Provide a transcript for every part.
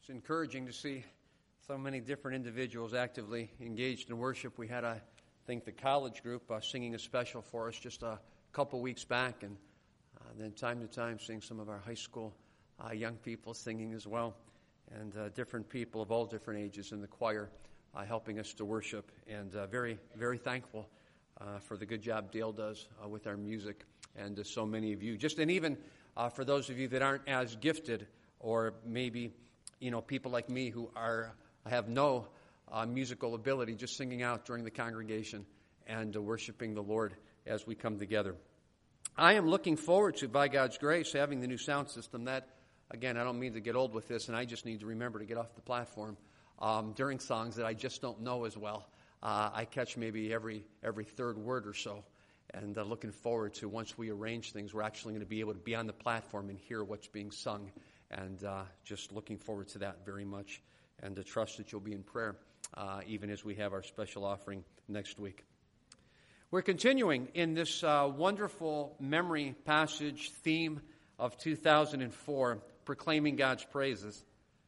encouraging to see so many different individuals actively engaged in worship. We had, I think, the college group singing a special for us just a couple weeks back, and then time to time seeing some of our high school young people singing as well, and different people of all different ages in the choir helping us to worship, and very, very thankful for the good job Dale does with our music, and to so many of you. And even for those of you that aren't as gifted, or maybe, people like me who have no musical ability, just singing out during the congregation and worshiping the Lord as we come together. I am looking forward to, by God's grace, having the new sound system. That, again, I don't mean to get old with this, and I just need to remember to get off the platform during songs that I just don't know as well. I catch maybe every third word or so, and looking forward to, once we arrange things, we're actually going to be able to be on the platform and hear what's being sung, and just looking forward to that very much, and to trust that you'll be in prayer even as we have our special offering next week. We're continuing in this wonderful memory passage theme of 2004, proclaiming God's praises.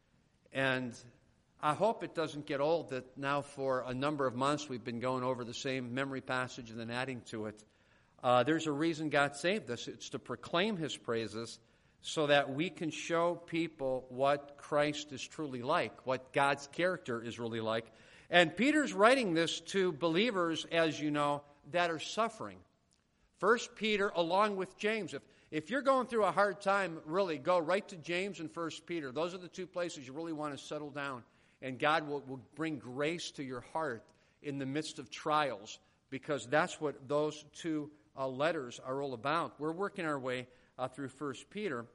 And I hope it doesn't get old that now for a number of months we've been going over the same memory passage and then adding to it. There's a reason God saved us. It's to proclaim His praises so that we can show people what Christ is truly like, what God's character is really like. And Peter's writing this to believers, as you know, that are suffering. 1 Peter along with James. If you're going through a hard time, really go right to James and 1 Peter. Those are the two places you really want to settle down. And God will bring grace to your heart in the midst of trials, because that's what those two letters are all about. We're working our way through 1 Peter.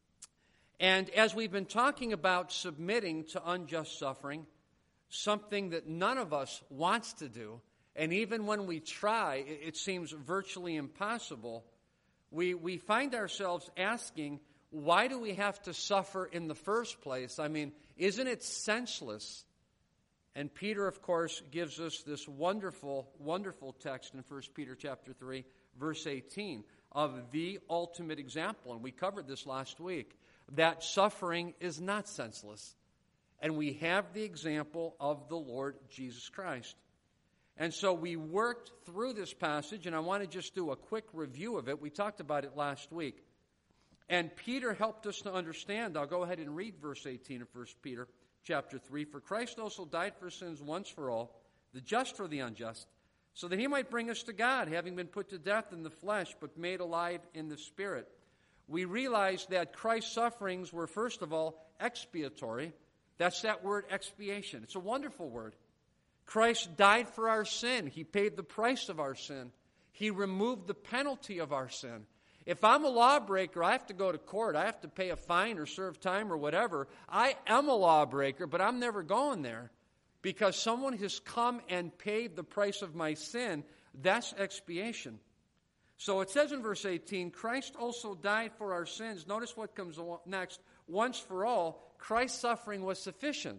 And as we've been talking about submitting to unjust suffering, something that none of us wants to do, and even when we try, it seems virtually impossible, we find ourselves asking, why do we have to suffer in the first place? I mean, isn't it senseless? And Peter, of course, gives us this wonderful, wonderful text in 1 Peter chapter 3, verse 18, of the ultimate example. And we covered this last week, that suffering is not senseless. And we have the example of the Lord Jesus Christ. And so we worked through this passage, and I want to just do a quick review of it. We talked about it last week. And Peter helped us to understand. I'll go ahead and read verse 18 of 1 Peter chapter 3. For Christ also died for sins once for all, the just for the unjust, so that He might bring us to God, having been put to death in the flesh, but made alive in the Spirit. We realize that Christ's sufferings were, first of all, expiatory. That's that word expiation. It's a wonderful word. Christ died for our sin. He paid the price of our sin. He removed the penalty of our sin. If I'm a lawbreaker, I have to go to court. I have to pay a fine or serve time or whatever. I am a lawbreaker, but I'm never going there because someone has come and paid the price of my sin. That's expiation. So it says in verse 18, Christ also died for our sins. Notice what comes next. Once for all, Christ's suffering was sufficient.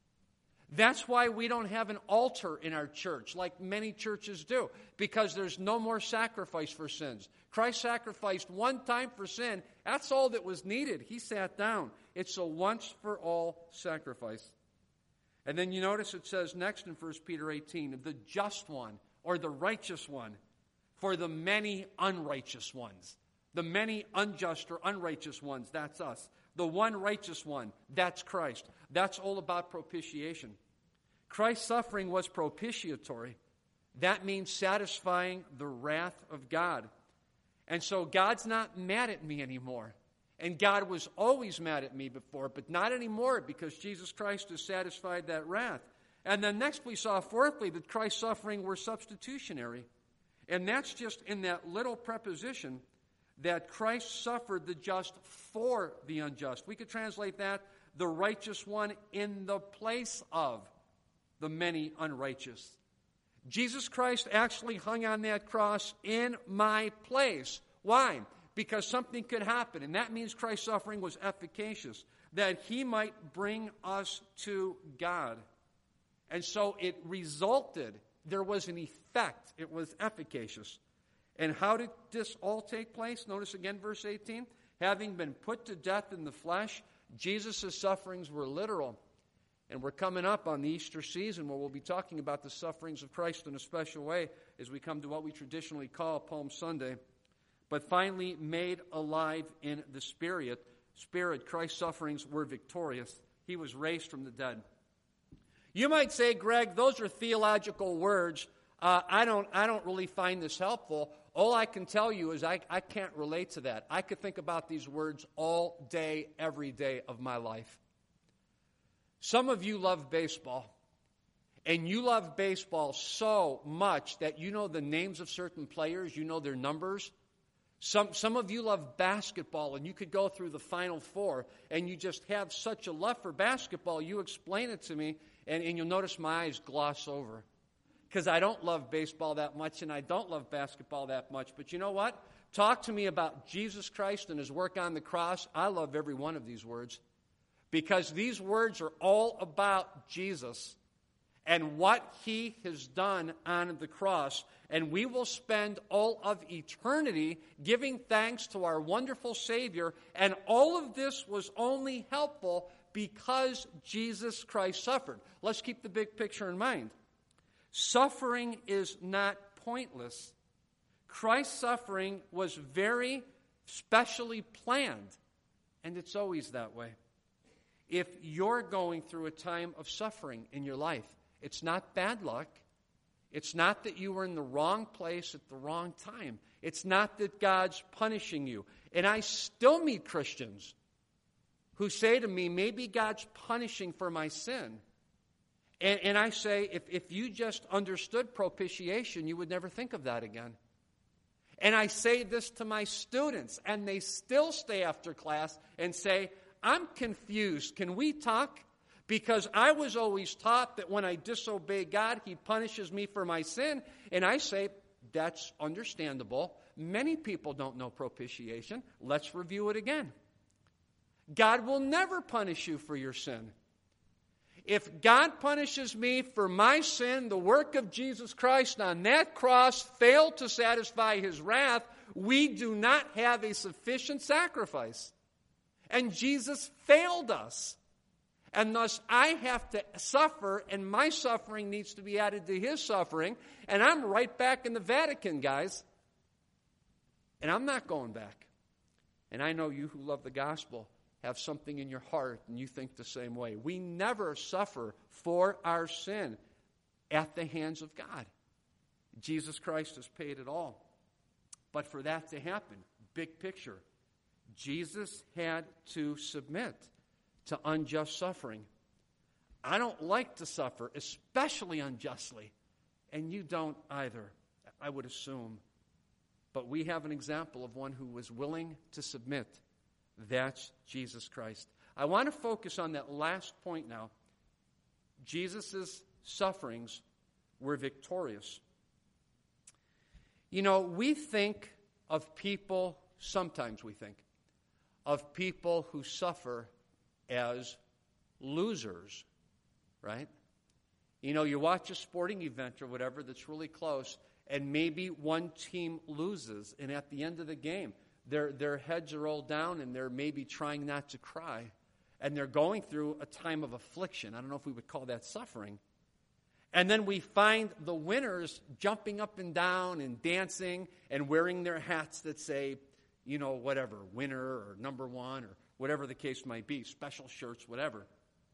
That's why we don't have an altar in our church like many churches do, because there's no more sacrifice for sins. Christ sacrificed one time for sin. That's all that was needed. He sat down. It's a once-for-all sacrifice. And then you notice it says next in 1 Peter 18, the just one, or the righteous one, for the many unrighteous ones. The many unjust or unrighteous ones, that's us. The one righteous one, that's Christ. That's all about propitiation. Christ's suffering was propitiatory. That means satisfying the wrath of God. And so God's not mad at me anymore. And God was always mad at me before, but not anymore, because Jesus Christ has satisfied that wrath. And then next we saw, fourthly, that Christ's suffering were substitutionary. And that's just in that little preposition, that Christ suffered the just for the unjust. We could translate that, the righteous one in the place of the many unrighteous. Jesus Christ actually hung on that cross in my place. Why? Because something could happen, and that means Christ's suffering was efficacious, that He might bring us to God. And so it resulted, there was an effect, it was efficacious. And how did this all take place? Notice again verse 18. Having been put to death in the flesh, Jesus' sufferings were literal. And we're coming up on the Easter season where we'll be talking about the sufferings of Christ in a special way as we come to what we traditionally call Palm Sunday. But finally made alive in the Spirit, Christ's sufferings were victorious. He was raised from the dead. You might say, Greg, those are theological words. I don't really find this helpful. All I can tell you is I can't relate to that. I could think about these words all day, every day of my life. Some of you love baseball, and you love baseball so much that you know the names of certain players, you know their numbers. Some of you love basketball, and you could go through the Final Four, and you just have such a love for basketball. You explain it to me, and you'll notice my eyes gloss over. Because I don't love baseball that much, and I don't love basketball that much. But you know what? Talk to me about Jesus Christ and His work on the cross. I love every one of these words. Because these words are all about Jesus and what He has done on the cross. And we will spend all of eternity giving thanks to our wonderful Savior. And all of this was only helpful because Jesus Christ suffered. Let's keep the big picture in mind. Suffering is not pointless. Christ's suffering was very specially planned. And it's always that way. If you're going through a time of suffering in your life, it's not bad luck. It's not that you were in the wrong place at the wrong time. It's not that God's punishing you. And I still meet Christians who say to me, maybe God's punishing for my sin. And I say, if you just understood propitiation, you would never think of that again. And I say this to my students, and they still stay after class and say, I'm confused. Can we talk? Because I was always taught that when I disobey God, He punishes me for my sin. And I say, that's understandable. Many people don't know propitiation. Let's review it again. God will never punish you for your sin. If God punishes me for my sin, the work of Jesus Christ on that cross failed to satisfy His wrath, we do not have a sufficient sacrifice. And Jesus failed us. And thus I have to suffer, and my suffering needs to be added to His suffering. And I'm right back in the Vatican, guys. And I'm not going back. And I know you who love the gospel have something in your heart, and you think the same way. We never suffer for our sin at the hands of God. Jesus Christ has paid it all. But for that to happen, big picture, Jesus had to submit to unjust suffering. I don't like to suffer, especially unjustly. And you don't either, I would assume. But we have an example of one who was willing to submit. That's Jesus Christ. I want to focus on that last point now. Jesus' sufferings were victorious. You know, we think of people, sometimes we think, of people who suffer as losers, right? You know, you watch a sporting event or whatever that's really close, and maybe one team loses, and at the end of the game, their heads are all down, and they're maybe trying not to cry, and they're going through a time of affliction. I don't know if we would call that suffering. And then we find the winners jumping up and down and dancing and wearing their hats that say, you know, whatever, winner or number one or whatever the case might be, special shirts, whatever.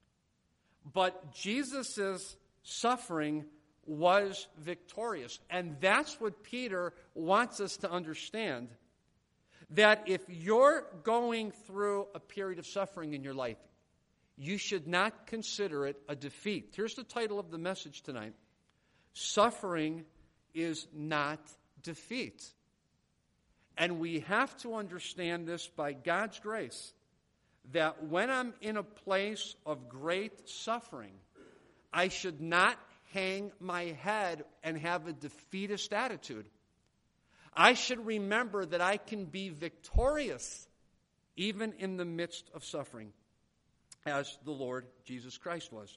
But Jesus' suffering was victorious. And that's what Peter wants us to understand, that if you're going through a period of suffering in your life, you should not consider it a defeat. Here's the title of the message tonight. Suffering is not defeat. And we have to understand this by God's grace, that when I'm in a place of great suffering, I should not hang my head and have a defeatist attitude. I should remember that I can be victorious even in the midst of suffering, as the Lord Jesus Christ was.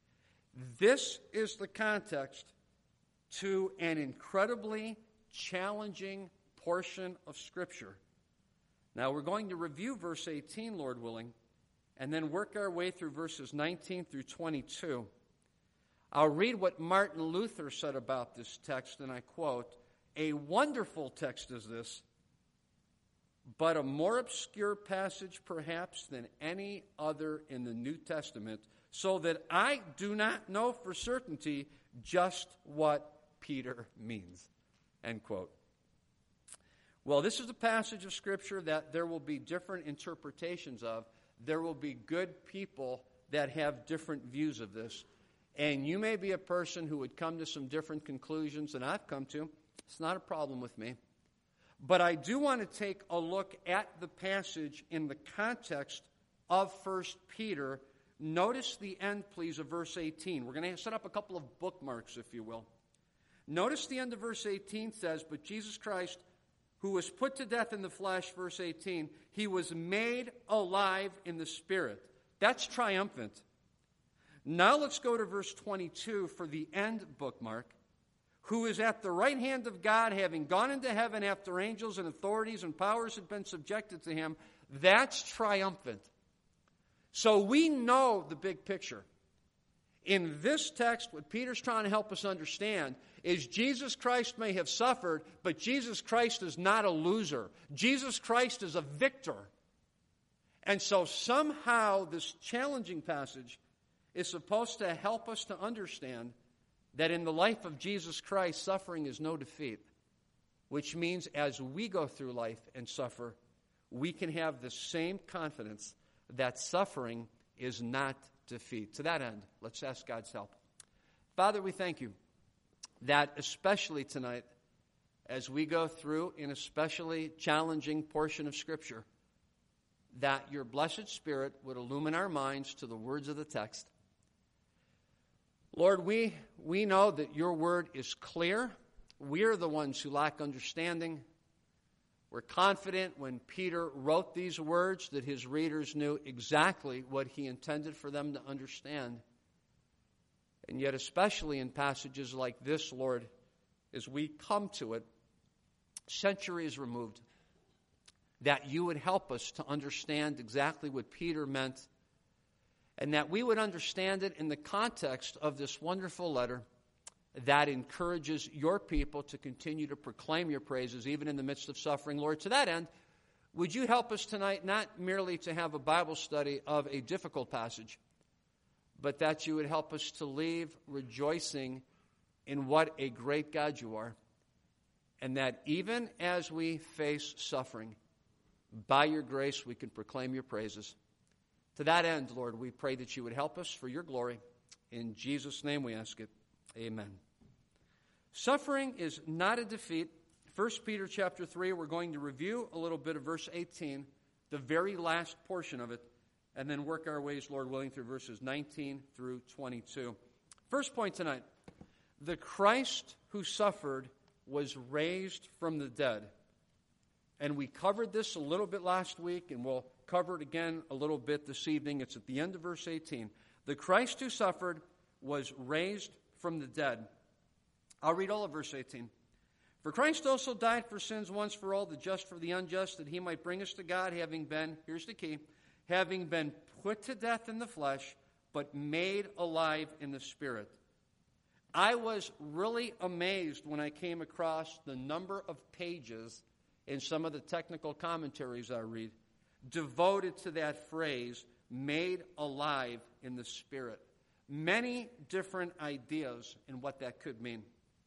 This is the context to an incredibly challenging portion of Scripture. Now, we're going to review verse 18, Lord willing, and then work our way through verses 19 through 22. I'll read what Martin Luther said about this text, and I quote, "A wonderful text is this, but a more obscure passage perhaps than any other in the New Testament, so that I do not know for certainty just what Peter means." End quote. Well, this is a passage of Scripture that there will be different interpretations of. There will be good people that have different views of this. And you may be a person who would come to some different conclusions than I've come to. It's not a problem with me. But I do want to take a look at the passage in the context of 1 Peter. Notice the end, please, of verse 18. We're going to set up a couple of bookmarks, if you will. Notice the end of verse 18 says, "But Jesus Christ, who was put to death in the flesh," verse 18, "he was made alive in the Spirit." That's triumphant. Now let's go to verse 22 for the end bookmark. "Who is at the right hand of God, having gone into heaven after angels and authorities and powers had been subjected to him." That's triumphant. So we know the big picture. In this text, what Peter's trying to help us understand is Jesus Christ may have suffered, but Jesus Christ is not a loser. Jesus Christ is a victor. And so somehow this challenging passage is supposed to help us to understand that in the life of Jesus Christ, suffering is no defeat, which means as we go through life and suffer, we can have the same confidence that suffering is not defeat. To that end, let's ask God's help. Father, we thank you that especially tonight, as we go through an especially challenging portion of Scripture, that your blessed Spirit would illumine our minds to the words of the text. Lord, we know that your word is clear. We are the ones who lack understanding. We're confident when Peter wrote these words that his readers knew exactly what he intended for them to understand. And yet, especially in passages like this, Lord, as we come to it, centuries removed, that you would help us to understand exactly what Peter meant, and that we would understand it in the context of this wonderful letter that encourages your people to continue to proclaim your praises even in the midst of suffering. Lord, to that end, would you help us tonight not merely to have a Bible study of a difficult passage, but that you would help us to leave rejoicing in what a great God you are, and that even as we face suffering, by your grace we can proclaim your praises. To that end, Lord, we pray that you would help us for your glory. In Jesus' name we ask it. Amen. Suffering is not a defeat. 1 Peter chapter 3, we're going to review a little bit of verse 18, the very last portion of it, and then work our ways, Lord willing, through verses 19 through 22. First point tonight, the Christ who suffered was raised from the dead. And we covered this a little bit last week, and we'll cover it again a little bit this evening. It's at the end of verse 18. The Christ who suffered was raised from the dead. I'll read all of verse 18. "For Christ also died for sins once for all, the just for the unjust, that he might bring us to God, having been," here's the key, "having been put to death in the flesh, but made alive in the Spirit." I was really amazed when I came across the number of pages in some of the technical commentaries I read devoted to that phrase, "made alive in the Spirit." Many different ideas in what that could mean.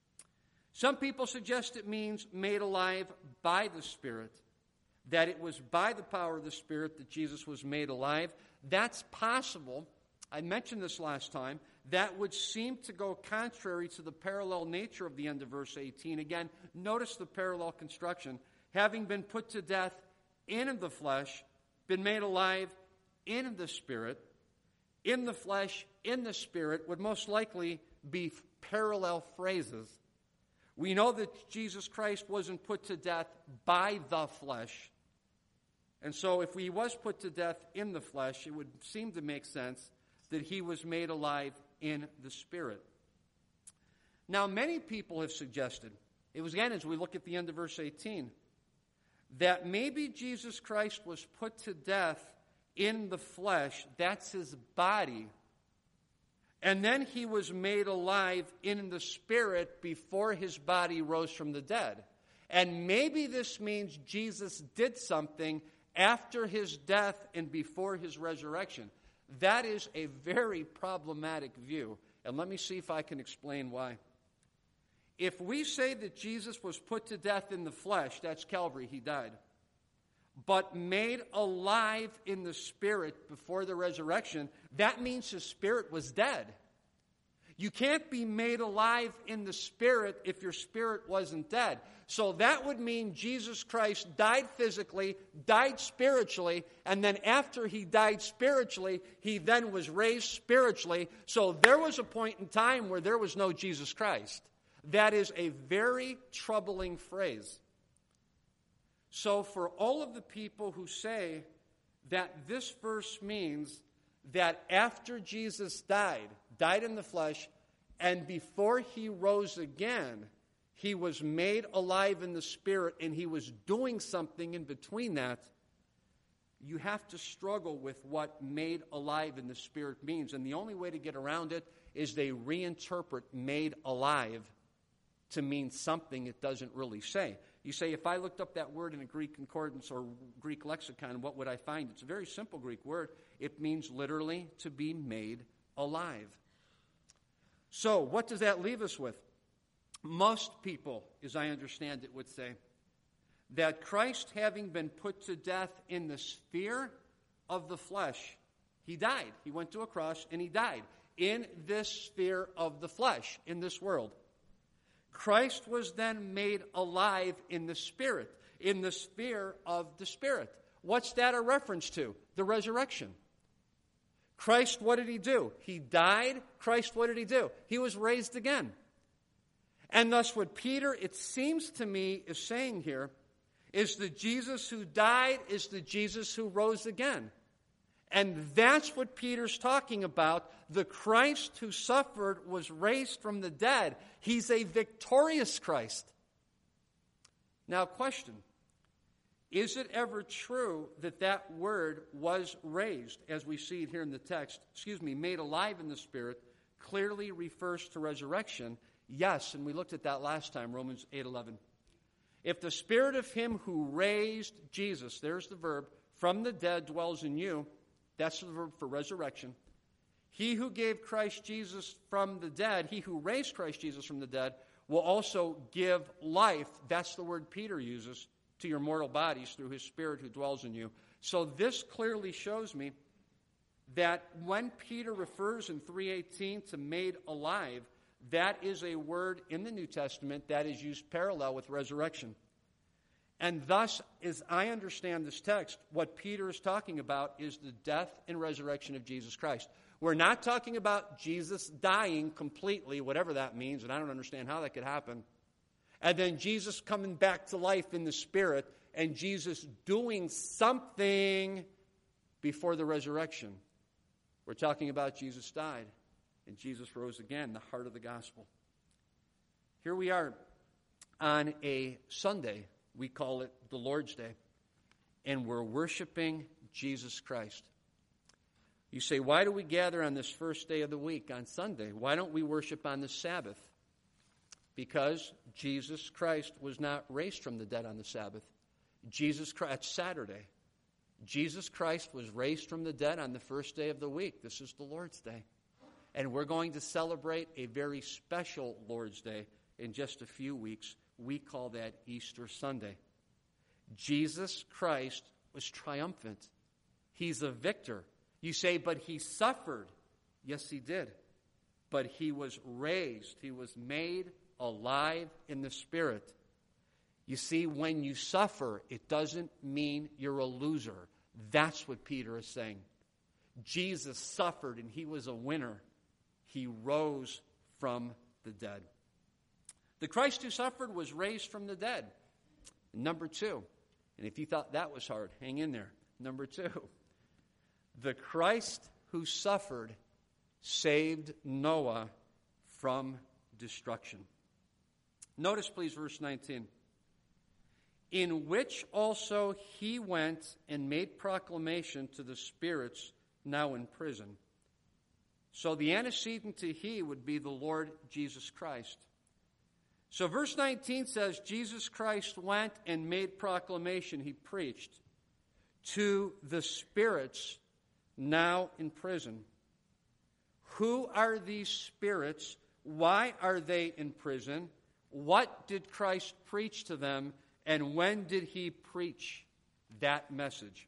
Some people suggest it means made alive by the Spirit, that it was by the power of the Spirit that Jesus was made alive. That's possible. I mentioned this last time. That would seem to go contrary to the parallel nature of the end of verse 18. Again, notice the parallel construction. Having been put to death in the flesh, been made alive in the Spirit. In the flesh, in the Spirit would most likely be parallel phrases. We know that Jesus Christ wasn't put to death by the flesh. And so if he was put to death in the flesh, it would seem to make sense that he was made alive in the Spirit. Now, many people have suggested, it was again as we look at the end of verse 18, that maybe Jesus Christ was put to death in the flesh, that's his body. And then he was made alive in the spirit before his body rose from the dead. And maybe this means Jesus did something after his death and before his resurrection. That is a very problematic view. And let me see if I can explain why. If we say that Jesus was put to death in the flesh, that's Calvary, he died, but made alive in the spirit before the resurrection, that means his spirit was dead. You can't be made alive in the spirit if your spirit wasn't dead. So that would mean Jesus Christ died physically, died spiritually, and then after he died spiritually, he then was raised spiritually. So there was a point in time where there was no Jesus Christ. That is a very troubling phrase. So for all of the people who say that this verse means that after Jesus died in the flesh, and before he rose again, he was made alive in the spirit, and he was doing something in between that, you have to struggle with what made alive in the spirit means. And the only way to get around it is they reinterpret made alive to mean something it doesn't really say. You say, if I looked up that word in a Greek concordance or Greek lexicon, what would I find? It's a very simple Greek word. It means literally to be made alive. So, what does that leave us with? Most people, as I understand it, would say that Christ, having been put to death in the sphere of the flesh, he died. He went to a cross and he died in this sphere of the flesh, in this world. Christ was then made alive in the Spirit, in the sphere of the Spirit. What's that a reference to? The resurrection. Christ, what did he do? He died. Christ, what did he do? He was raised again. And thus what Peter, it seems to me, is saying here is the Jesus who died is the Jesus who rose again. And that's what Peter's talking about. The Christ who suffered was raised from the dead. He's a victorious Christ. Now, question. Is it ever true that that word was raised, as we see it here in the text, made alive in the Spirit, clearly refers to resurrection? Yes, and we looked at that last time, Romans 8:11. If the Spirit of him who raised Jesus, there's the verb, from the dead dwells in you, that's the verb for resurrection. He who gave Christ Jesus from the dead, he who raised Christ Jesus from the dead, will also give life, that's the word Peter uses, to your mortal bodies through his Spirit who dwells in you. So this clearly shows me that when Peter refers in 3:18 to made alive, that is a word in the New Testament that is used parallel with resurrection. And thus, as I understand this text, what Peter is talking about is the death and resurrection of Jesus Christ. We're not talking about Jesus dying completely, whatever that means, and I don't understand how that could happen. And then Jesus coming back to life in the Spirit, and Jesus doing something before the resurrection. We're talking about Jesus died, and Jesus rose again, the heart of the gospel. Here we are on a Sunday. We call it the Lord's Day, and we're worshiping Jesus Christ. You say, why do we gather on this first day of the week, on Sunday? Why don't we worship on the Sabbath? Because Jesus Christ was not raised from the dead on the Sabbath. Jesus Christ, it's Saturday. Jesus Christ was raised from the dead on the first day of the week. This is the Lord's Day. And we're going to celebrate a very special Lord's Day in just a few weeks. We call that Easter Sunday. Jesus Christ was triumphant. He's a victor. You say, but he suffered. Yes, he did. But he was raised. He was made alive in the Spirit. You see, when you suffer, it doesn't mean you're a loser. That's what Peter is saying. Jesus suffered and he was a winner. He rose from the dead. The Christ who suffered was raised from the dead. Number two, and if you thought that was hard, hang in there. Number two, the Christ who suffered saved Noah from destruction. Notice, please, verse 19. in which also he went and made proclamation to the spirits now in prison. So the antecedent to he would be the Lord Jesus Christ. So verse 19 says, Jesus Christ went and made proclamation, he preached, to the spirits now in prison. Who are these spirits? Why are they in prison? What did Christ preach to them? And when did he preach that message?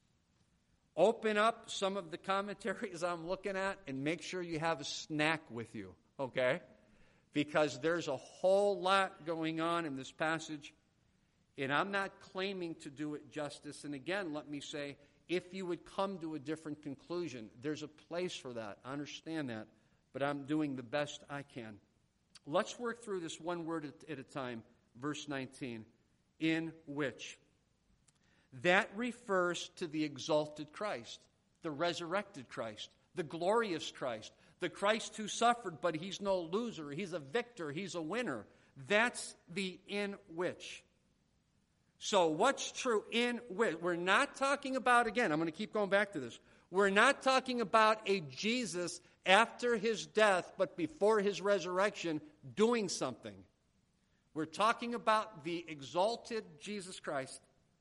Open up some of the commentaries I'm looking at and make sure you have a snack with you, okay? Because there's a whole lot going on in this passage, and I'm not claiming to do it justice. And again, let me say, if you would come to a different conclusion, there's a place for that. I understand that, but I'm doing the best I can. Let's work through this one word at a time. Verse 19, in which. That refers to the exalted Christ, the resurrected Christ, the glorious Christ, the Christ who suffered, but he's no loser. He's a victor. He's a winner. That's the in which. So what's true in which? We're not talking about, again, I'm going to keep going back to this. We're not talking about a Jesus after his death, but before his resurrection, doing something. We're talking about the exalted Jesus Christ,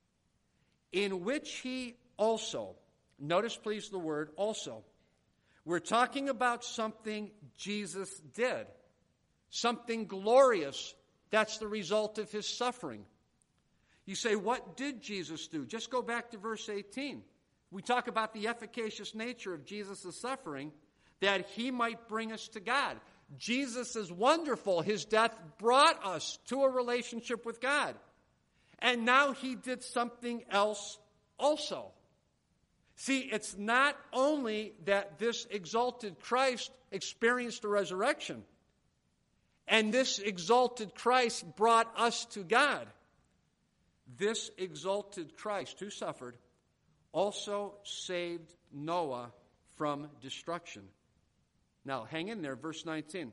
in which he also, notice please the word also. We're talking about something Jesus did, something glorious. That's the result of his suffering. You say, what did Jesus do? Just go back to verse 18. We talk about the efficacious nature of Jesus' suffering, that he might bring us to God. Jesus is wonderful. His death brought us to a relationship with God. And now he did something else also. See, it's not only that this exalted Christ experienced a resurrection, and this exalted Christ brought us to God. This exalted Christ who suffered also saved Noah from destruction. Now, hang in there, verse 19.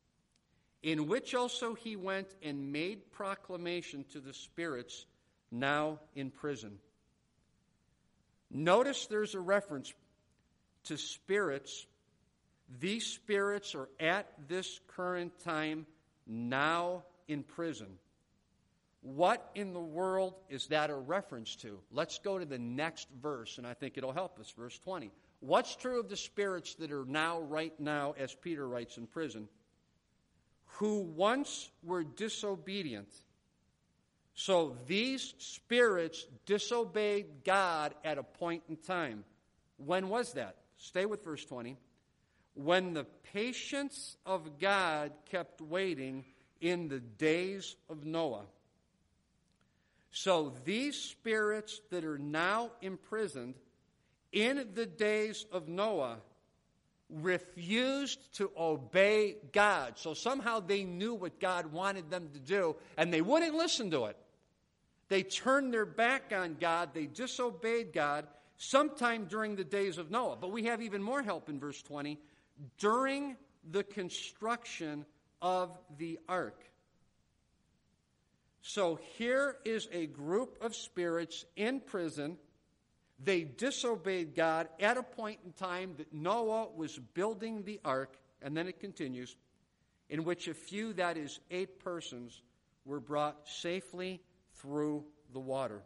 In which also he went and made proclamation to the spirits now in prison. Notice there's a reference to spirits. These spirits are at this current time now in prison. What in the world is that a reference to? Let's go to the next verse, and I think it'll help us. Verse 20. What's true of the spirits that are now, right now, as Peter writes, in prison? Who once were disobedient. So these spirits disobeyed God at a point in time. When was that? Stay with verse 20. When the patience of God kept waiting in the days of Noah. So these spirits that are now imprisoned in the days of Noah refused to obey God. So somehow they knew what God wanted them to do, and they wouldn't listen to it. They turned their back on God. They disobeyed God sometime during the days of Noah. But we have even more help in verse 20. During the construction of the ark. So here is a group of spirits in prison. They disobeyed God at a point in time that Noah was building the ark, and then it continues, in which a few, that is 8 persons, were brought safely through the water.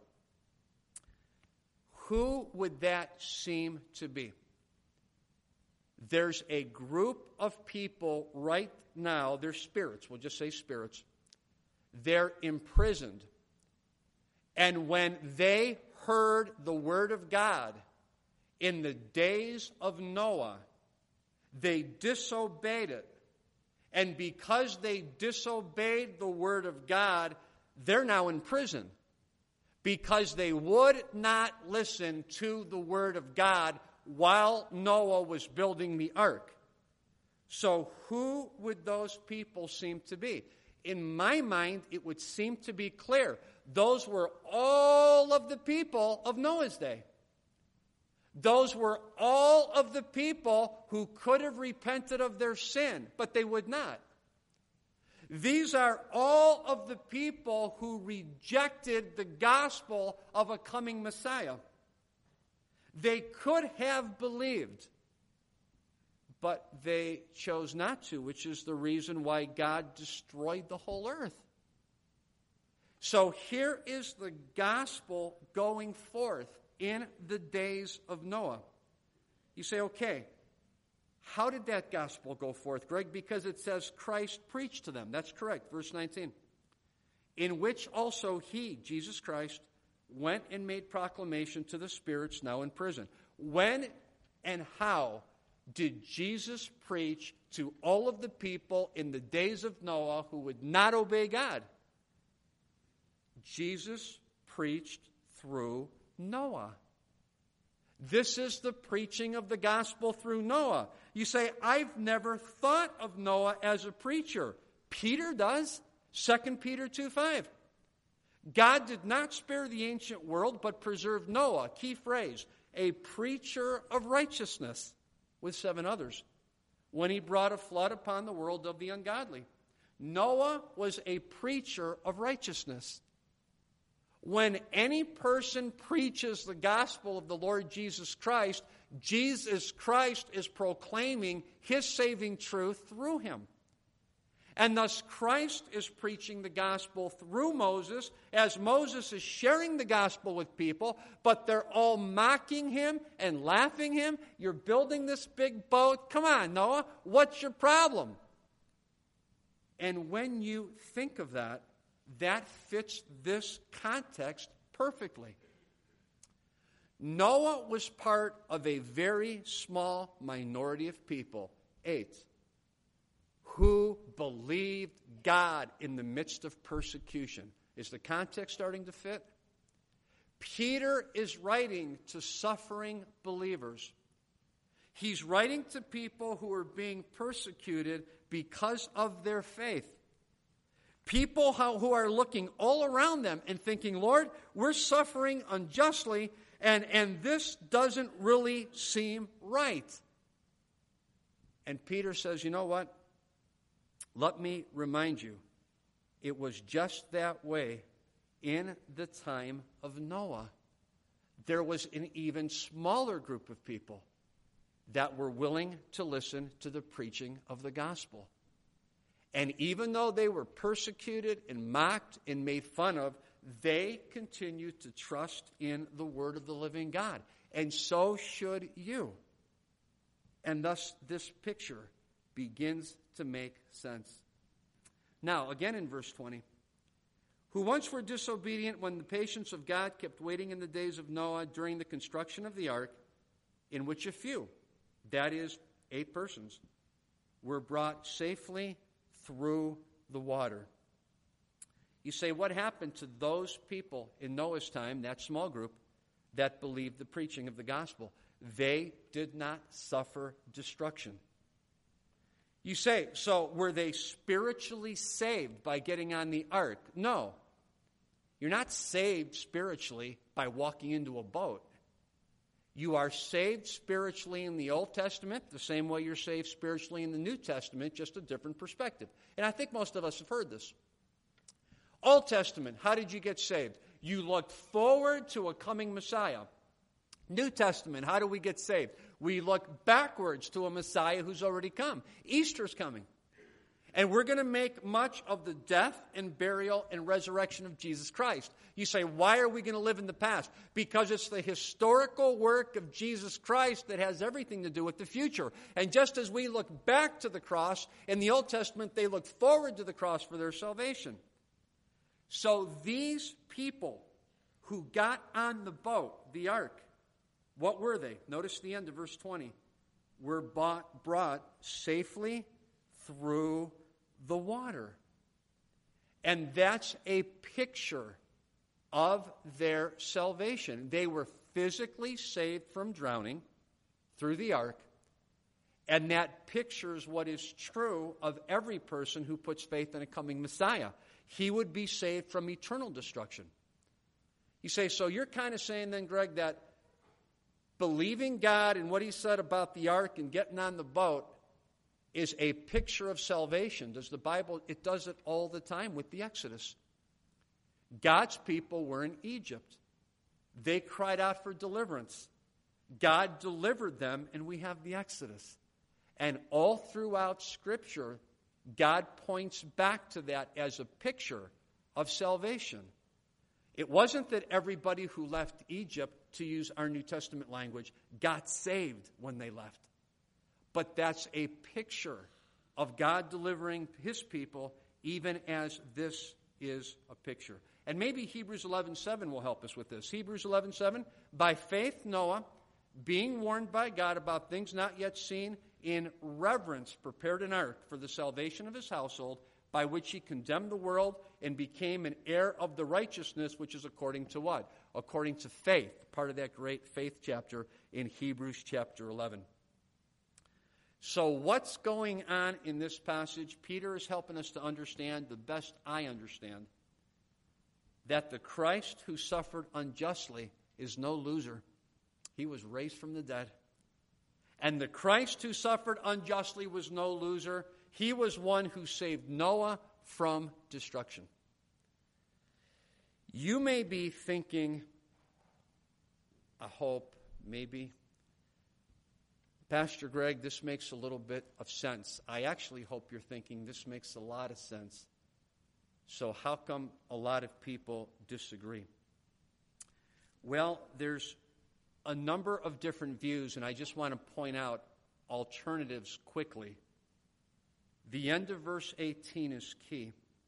Who would that seem to be? There's a group of people right now, they're spirits, we'll just say spirits. They're imprisoned. And when they heard the word of God in the days of Noah, they disobeyed it. And because they disobeyed the word of God, they're now in prison. Because they would not listen to the word of God while Noah was building the ark. So who would those people seem to be? In my mind, it would seem to be clear. Those were all of the people of Noah's day. Those were all of the people who could have repented of their sin, but they would not. These are all of the people who rejected the gospel of a coming Messiah. They could have believed, but they chose not to, which is the reason why God destroyed the whole earth. So here is the gospel going forth in the days of Noah. You say, okay, how did that gospel go forth, Greg? Because it says Christ preached to them. That's correct. Verse 19. In which also he, Jesus Christ, went and made proclamation to the spirits now in prison. When and how did Jesus preach to all of the people in the days of Noah who would not obey God? Jesus preached through Noah. This is the preaching of the gospel through Noah. You say, I've never thought of Noah as a preacher. Peter does. 2 Peter 2:5. God did not spare the ancient world, but preserved Noah, key phrase, a preacher of righteousness, with 7 others, when he brought a flood upon the world of the ungodly. Noah was a preacher of righteousness. When any person preaches the gospel of the Lord Jesus Christ is proclaiming his saving truth through him. And thus Christ is preaching the gospel through Moses, as Moses is sharing the gospel with people, but they're all mocking him and laughing him. You're building this big boat. Come on, Noah, what's your problem? And when you think of that, that fits this context perfectly. Noah was part of a very small minority of people, 8, who believed God in the midst of persecution. Is the context starting to fit? Peter is writing to suffering believers. He's writing to people who are being persecuted because of their faith. People who are looking all around them and thinking, Lord, we're suffering unjustly, and this doesn't really seem right. And Peter says, you know what? Let me remind you, it was just that way in the time of Noah. There was an even smaller group of people that were willing to listen to the preaching of the gospel. And even though they were persecuted and mocked and made fun of, they continued to trust in the word of the living God. And so should you. And thus this picture begins to make sense. Now, again in verse 20. Who once were disobedient when the patience of God kept waiting in the days of Noah during the construction of the ark, in which a few, that is, 8 persons, were brought safely through the water. You say, what happened to those people in Noah's time, that small group, that believed the preaching of the gospel? They did not suffer destruction. You say, so were they spiritually saved by getting on the ark? No. You're not saved spiritually by walking into a boat. You are saved spiritually in the Old Testament the same way you're saved spiritually in the New Testament, just a different perspective. And I think most of us have heard this. Old Testament, how did you get saved? You looked forward to a coming Messiah. New Testament, how do we get saved? We look backwards to a Messiah who's already come. Easter's coming. And we're going to make much of the death and burial and resurrection of Jesus Christ. You say, why are we going to live in the past? Because it's the historical work of Jesus Christ that has everything to do with the future. And just as we look back to the cross, in the Old Testament, they looked forward to the cross for their salvation. So these people who got on the boat, the ark, what were they? Notice the end of verse 20. Were brought safely through the water. And that's a picture of their salvation. They were physically saved from drowning through the ark. And that pictures what is true of every person who puts faith in a coming Messiah. He would be saved from eternal destruction. You say, so you're kind of saying then, Greg, that believing God and what he said about the ark and getting on the boat is a picture of salvation. Does the Bible? It does it all the time with the Exodus. God's people were in Egypt. They cried out for deliverance. God delivered them, and we have the Exodus. And all throughout Scripture, God points back to that as a picture of salvation. It wasn't that everybody who left Egypt, to use our New Testament language, got saved when they left. But that's a picture of God delivering His people, even as this is a picture. And maybe Hebrews 11:7 will help us with this. Hebrews 11:7, by faith Noah, being warned by God about things not yet seen, in reverence prepared an ark for the salvation of his household, by which he condemned the world and became an heir of the righteousness which is according to what? According to faith. Part of that great faith chapter in Hebrews chapter 11. So what's going on in this passage? Peter is helping us to understand, the best I understand, that the Christ who suffered unjustly is no loser. He was raised from the dead. And the Christ who suffered unjustly was no loser. He was one who saved Noah from destruction. You may be thinking, I hope, maybe, Pastor Greg, this makes a little bit of sense. I actually hope you're thinking this makes a lot of sense. So how come a lot of people disagree? Well, there's a number of different views, and I just want to point out alternatives quickly. The end of verse 18 is key.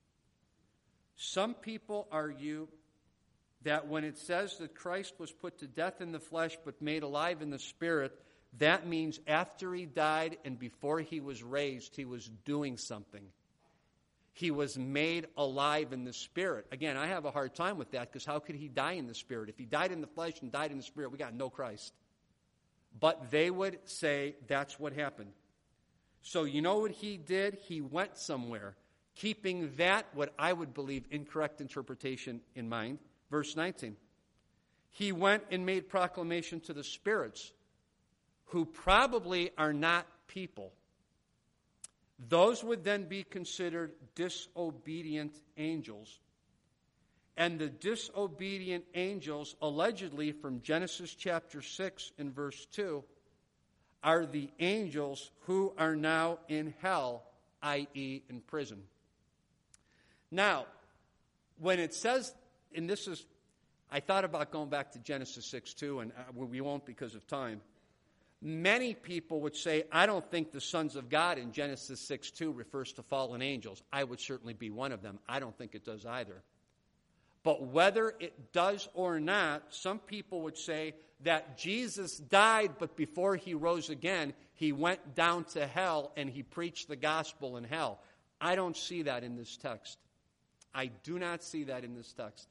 Some people argue that when it says that Christ was put to death in the flesh but made alive in the spirit, that means after he died and before he was raised, he was doing something. He was made alive in the spirit. Again, I have a hard time with that because how could he die in the spirit? If he died in the flesh and died in the spirit, we got no Christ. But they would say that's what happened. So you know what he did? He went somewhere, keeping that, what I would believe, incorrect interpretation in mind. Verse 19. He went and made proclamation to the spirits, who probably are not people. Those would then be considered disobedient angels. And the disobedient angels, allegedly from Genesis chapter 6 and verse 2, are the angels who are now in hell, i.e. in prison. Now, when it says, and this is, I thought about going back to Genesis 6:2, and we won't because of time. Many people would say, I don't think the sons of God in Genesis 6:2 refers to fallen angels. I would certainly be one of them. I don't think it does either. But whether it does or not, some people would say that Jesus died, but before he rose again, he went down to hell and he preached the gospel in hell. I don't see that in this text. I do not see that in this text.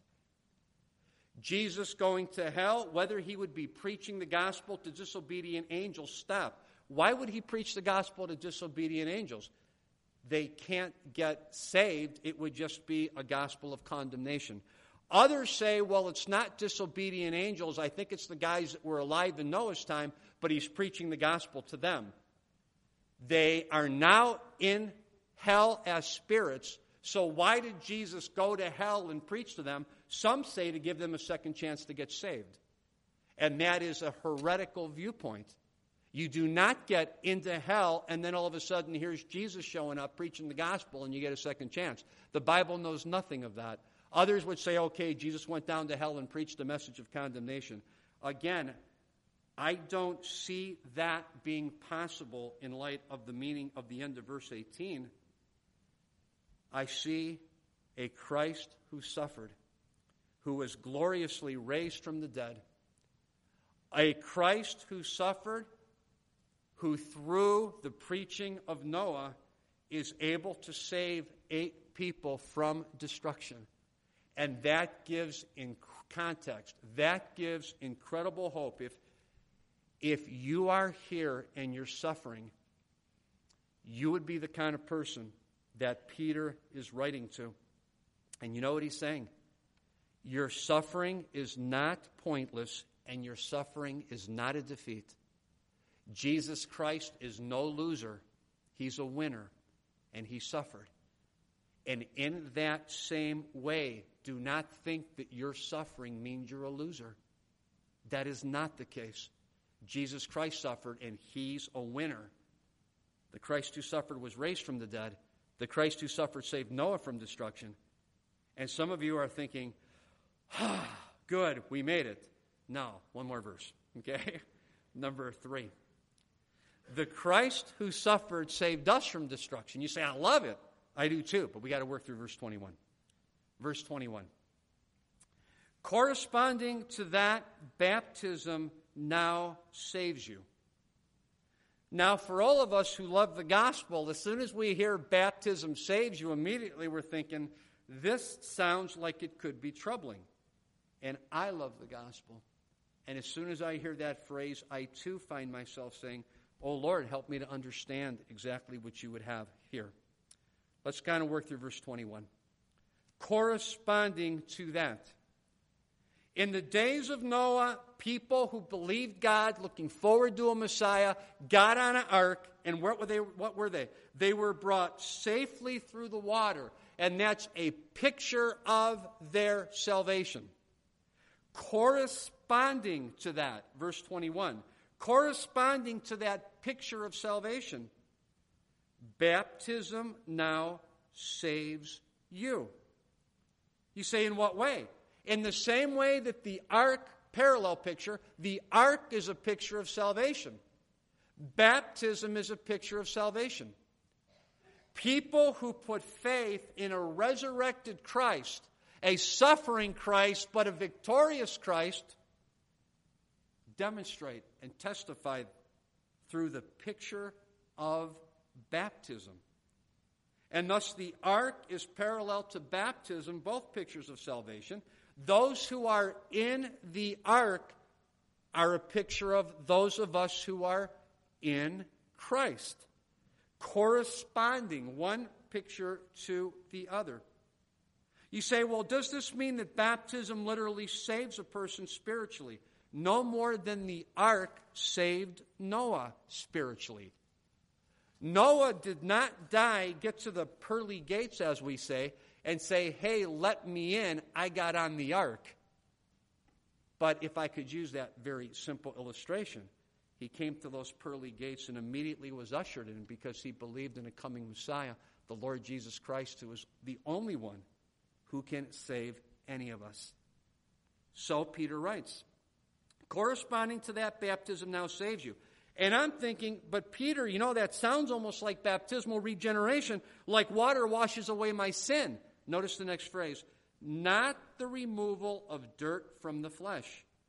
Jesus going to hell, whether he would be preaching the gospel to disobedient angels, stop. Why would he preach the gospel to disobedient angels? They can't get saved. It would just be a gospel of condemnation. Others say, well, it's not disobedient angels. I think it's the guys that were alive in Noah's time, but he's preaching the gospel to them. They are now in hell as spirits. So why did Jesus go to hell and preach to them? Some say to give them a second chance to get saved. And that is a heretical viewpoint. You do not get into hell and then all of a sudden here's Jesus showing up preaching the gospel and you get a second chance. The Bible knows nothing of that. Others would say, okay, Jesus went down to hell and preached a message of condemnation. Again, I don't see that being possible in light of the meaning of the end of verse 18. I see a Christ who suffered, who was gloriously raised from the dead. A Christ who suffered, who through the preaching of Noah is able to save 8 people from destruction. And that gives in context, that gives incredible hope. If you are here and you're suffering, you would be the kind of person that Peter is writing to. And you know what he's saying? Your suffering is not pointless, and your suffering is not a defeat. Jesus Christ is no loser. He's a winner, and he suffered. And in that same way, do not think that your suffering means you're a loser. That is not the case. Jesus Christ suffered, and he's a winner. The Christ who suffered was raised from the dead. The Christ who suffered saved Noah from destruction. And some of you are thinking, good, we made it. No, one more verse, okay? Number 3. The Christ who suffered saved us from destruction. You say, I love it. I do too, but we got to work through verse 21. Verse 21. Corresponding to that, baptism now saves you. Now, for all of us who love the gospel, as soon as we hear baptism saves you, immediately we're thinking, this sounds like it could be troubling. And I love the gospel. And as soon as I hear that phrase, I too find myself saying, oh Lord, help me to understand exactly what you would have here. Let's kind of work through verse 21. Corresponding to that. In the days of Noah, people who believed God, looking forward to a Messiah, got on an ark, and what were they? They were brought safely through the water, and that's a picture of their salvation. Corresponding to that, verse 21, corresponding to that picture of salvation, baptism now saves you. You say, in what way? In the same way that the ark, parallel picture, the ark is a picture of salvation. Baptism is a picture of salvation. People who put faith in a resurrected Christ, a suffering Christ, but a victorious Christ, demonstrate and testify through the picture of baptism. And thus the ark is parallel to baptism, both pictures of salvation. Those who are in the ark are a picture of those of us who are in Christ. Corresponding, one picture to the other. You say, well, does this mean that baptism literally saves a person spiritually? No more than the ark saved Noah spiritually. Noah did not die, get to the pearly gates, as we say, and say, hey, let me in, I got on the ark. But if I could use that very simple illustration, he came to those pearly gates and immediately was ushered in because he believed in a coming Messiah, the Lord Jesus Christ, who is the only one who can save any of us. So Peter writes, corresponding to that, baptism now saves you. And I'm thinking, but Peter, that sounds almost like baptismal regeneration, like water washes away my sin. Notice the next phrase, not the removal of dirt from the flesh.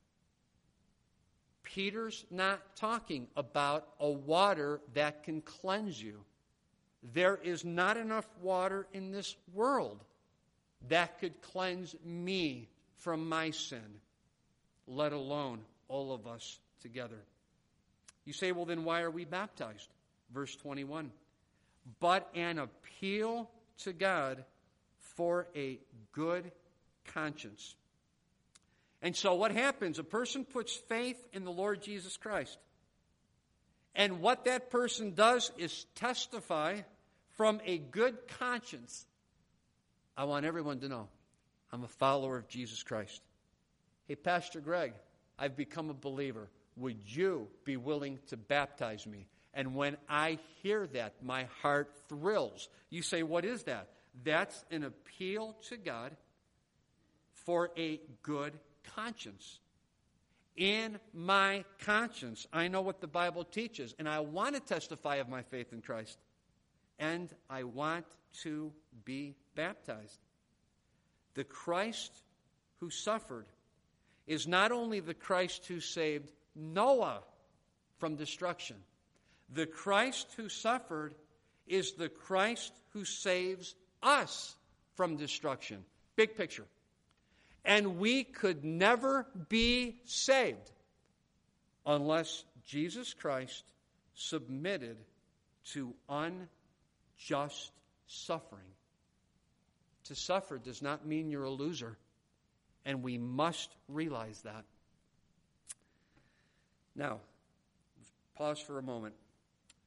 Peter's not talking about a water that can cleanse you. There is not enough water in this world that could cleanse me from my sin, let alone all of us together. You say, well, then why are we baptized? Verse 21. But an appeal to God for a good conscience. And so what happens? A person puts faith in the Lord Jesus Christ. And what that person does is testify from a good conscience. I want everyone to know I'm a follower of Jesus Christ. Hey, Pastor Greg, I've become a believer. Would you be willing to baptize me? And when I hear that, my heart thrills. You say, what is that? That's an appeal to God for a good conscience. In my conscience, I know what the Bible teaches, and I want to testify of my faith in Christ. And I want to be baptized. The Christ who suffered is not only the Christ who saved Noah from destruction. The Christ who suffered is the Christ who saves us from destruction. Big picture. And we could never be saved unless Jesus Christ submitted to unjust suffering. To suffer does not mean you're a loser, and we must realize that. Now, pause for a moment.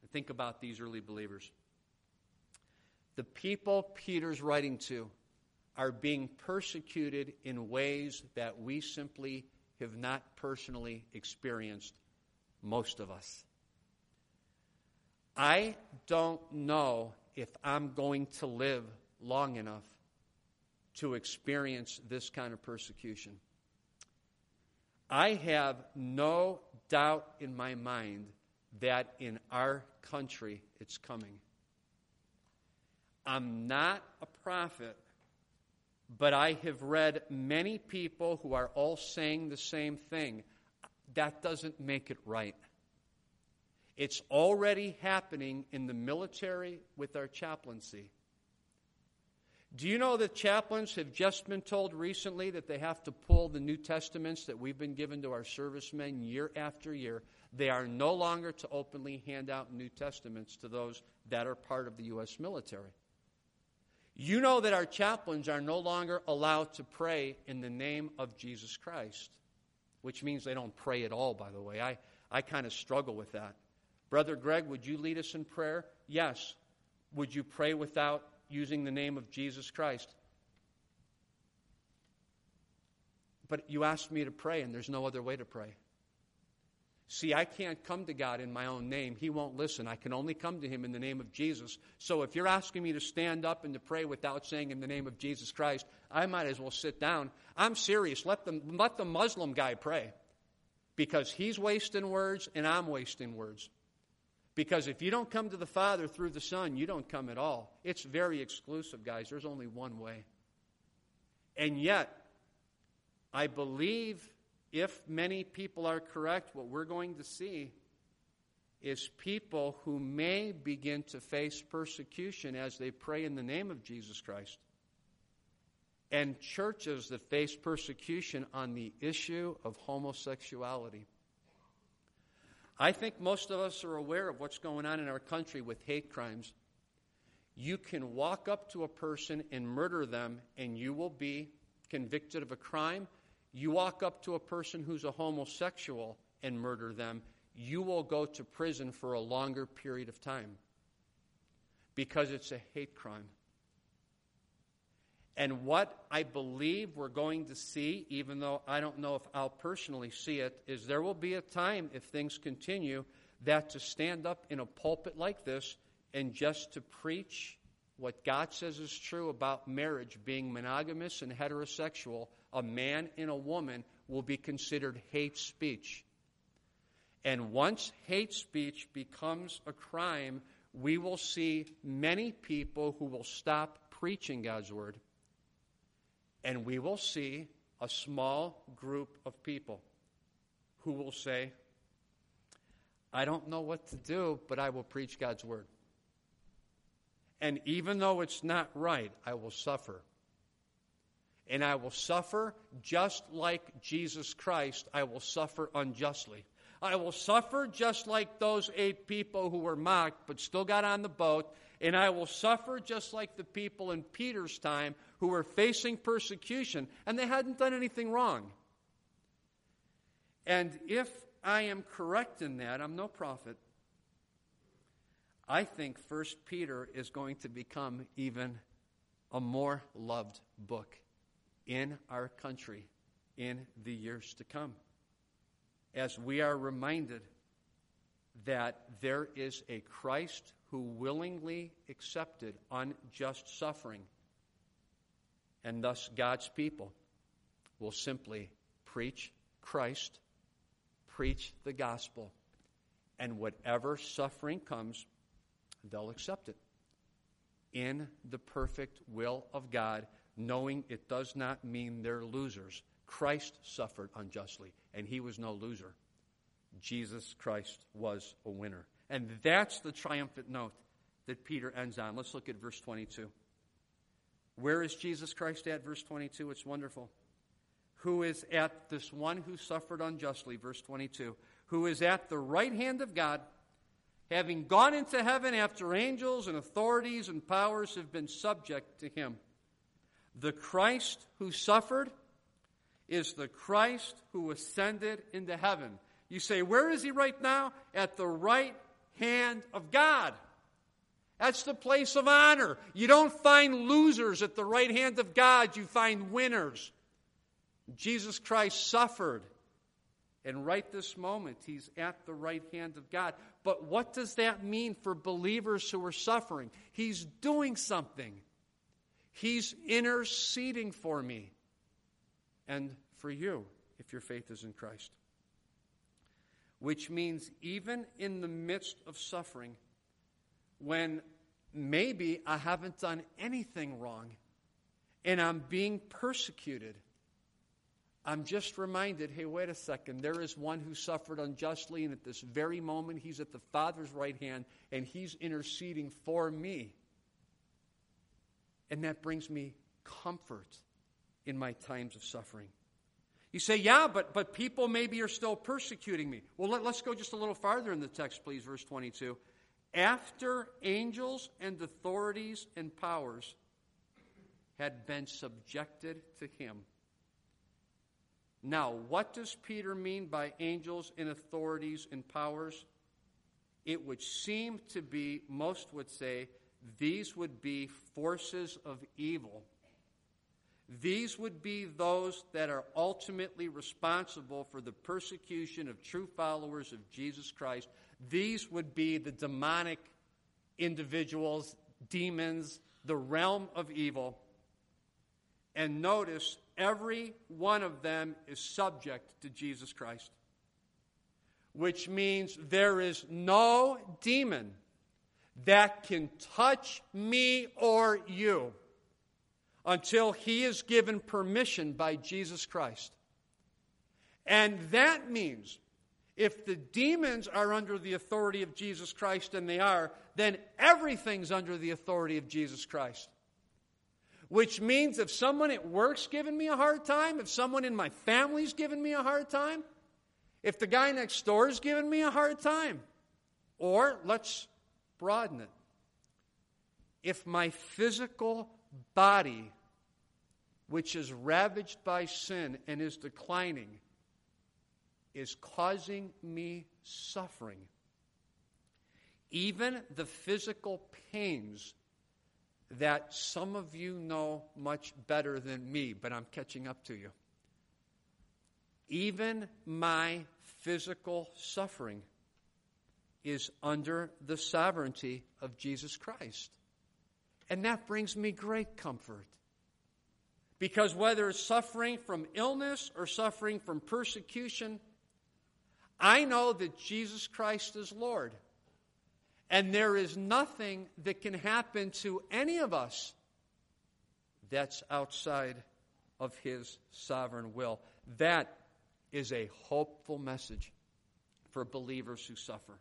Think about these early believers. The people Peter's writing to are being persecuted in ways that we simply have not personally experienced, most of us. I don't know if I'm going to live long enough to experience this kind of persecution. I have no doubt in my mind that in our country it's coming. I'm not a prophet, but I have read many people who are all saying the same thing. That doesn't make it right. It's already happening in the military with our chaplaincy. Do you know that chaplains have just been told recently that they have to pull the New Testaments that we've been given to our servicemen year after year? They are no longer to openly hand out New Testaments to those that are part of the U.S. military. You know that our chaplains are no longer allowed to pray in the name of Jesus Christ, which means they don't pray at all, by the way. I kind of struggle with that. Brother Greg, would you lead us in prayer? Yes. Would you pray without using the name of Jesus Christ? But you asked me to pray, and there's no other way to pray. See, I can't come to God in my own name. He won't listen. I can only come to Him in the name of Jesus. So if you're asking me to stand up and to pray without saying in the name of Jesus Christ, I might as well sit down. I'm serious. Let the Muslim guy pray. Because he's wasting words and I'm wasting words. Because if you don't come to the Father through the Son, you don't come at all. It's very exclusive, guys. There's only one way. And yet, I believe if many people are correct, what we're going to see is people who may begin to face persecution as they pray in the name of Jesus Christ. And churches that face persecution on the issue of homosexuality. I think most of us are aware of what's going on in our country with hate crimes. You can walk up to a person and murder them, and you will be convicted of a crime. You walk up to a person who's a homosexual and murder them, you will go to prison for a longer period of time because it's a hate crime. And what I believe we're going to see, even though I don't know if I'll personally see it, is there will be a time, if things continue, that to stand up in a pulpit like this and just to preach what God says is true about marriage being monogamous and heterosexual, a man and a woman, will be considered hate speech. And once hate speech becomes a crime, we will see many people who will stop preaching God's word. And we will see a small group of people who will say, I don't know what to do, but I will preach God's word. And even though it's not right, I will suffer. And I will suffer just like Jesus Christ. I will suffer unjustly. I will suffer just like those 8 people who were mocked but still got on the boat. And I will suffer just like the people in Peter's time who were facing persecution and they hadn't done anything wrong. And if I am correct in that, I'm no prophet, I think 1 Peter is going to become even a more loved book in our country in the years to come, as we are reminded that there is a Christ who willingly accepted unjust suffering, and thus God's people will simply preach Christ, preach the gospel, and whatever suffering comes, they'll accept it in the perfect will of God, knowing it does not mean they're losers. Christ suffered unjustly, and he was no loser. Jesus Christ was a winner. And that's the triumphant note that Peter ends on. Let's look at verse 22. Where is Jesus Christ at? Verse 22. It's wonderful. Who is at this one who suffered unjustly, verse 22, who is at the right hand of God, having gone into heaven after angels and authorities and powers have been subject to him. The Christ who suffered is the Christ who ascended into heaven. You say, where is he right now? At the right hand of God. That's the place of honor. You don't find losers at the right hand of God. You find winners. Jesus Christ suffered. And right this moment, he's at the right hand of God. But what does that mean for believers who are suffering? He's doing something. He's interceding for me and for you if your faith is in Christ. Which means even in the midst of suffering, when maybe I haven't done anything wrong and I'm being persecuted, I'm just reminded, hey, wait a second, there is one who suffered unjustly, and at this very moment he's at the Father's right hand and he's interceding for me. And that brings me comfort in my times of suffering. You say, yeah, but people maybe are still persecuting me. Well, let's go just a little farther in the text, please, verse 22. After angels and authorities and powers had been subjected to him. Now, what does Peter mean by angels and authorities and powers? It would seem to be, most would say, these would be forces of evil. These would be those that are ultimately responsible for the persecution of true followers of Jesus Christ. These would be the demonic individuals, demons, the realm of evil. And notice, every one of them is subject to Jesus Christ. Which means there is no demon that can touch me or you until he is given permission by Jesus Christ. And that means if the demons are under the authority of Jesus Christ, and they are, then everything's under the authority of Jesus Christ. Which means if someone at work's giving me a hard time, if someone in my family's giving me a hard time, if the guy next door is giving me a hard time, or let's broaden it, if my physical body, which is ravaged by sin and is declining, is causing me suffering, even the physical pains that some of you know much better than me, but I'm catching up to you. Even my physical suffering is under the sovereignty of Jesus Christ. And that brings me great comfort. Because whether it's suffering from illness or suffering from persecution, I know that Jesus Christ is Lord. And there is nothing that can happen to any of us that's outside of his sovereign will. That is a hopeful message for believers who suffer.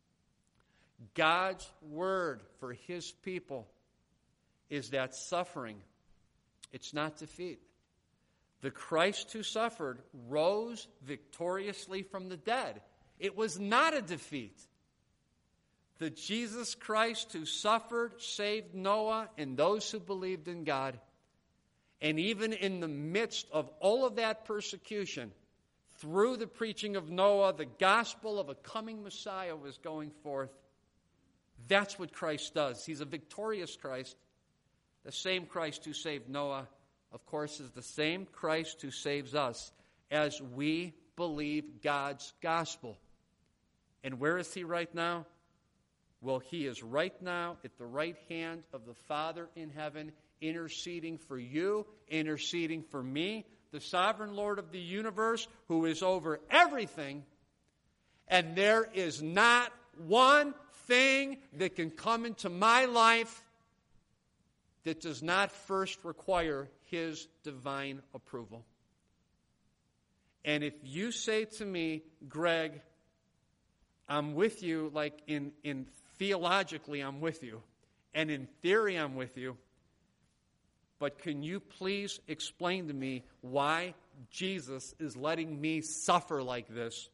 God's word for his people is that suffering, it's not defeat. The Christ who suffered rose victoriously from the dead. It was not a defeat. The Jesus Christ who suffered saved Noah and those who believed in God. And even in the midst of all of that persecution, through the preaching of Noah, the gospel of a coming Messiah was going forth. That's what Christ does. He's a victorious Christ. The same Christ who saved Noah, of course, is the same Christ who saves us as we believe God's gospel. And where is he right now? Well, he is right now at the right hand of the Father in heaven, interceding for you, interceding for me, the sovereign Lord of the universe who is over everything. And there is not one thing that can come into my life that does not first require his divine approval. And if you say to me, Greg, I'm with you, like in theologically I'm with you, and in theory I'm with you, but can you please explain to me why Jesus is letting me suffer like this?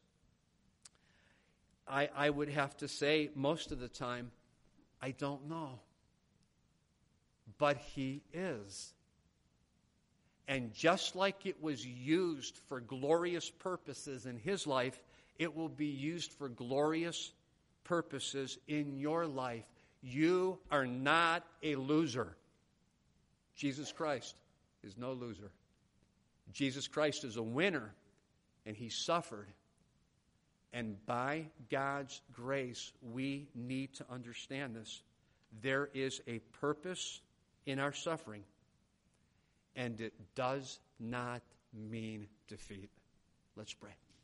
I would have to say most of the time, I don't know. But he is. And just like it was used for glorious purposes in his life, it will be used for glorious purposes in your life. You are not a loser. Jesus Christ is no loser. Jesus Christ is a winner, and he suffered. And by God's grace, we need to understand this. There is a purpose in our suffering, and it does not mean defeat. Let's pray.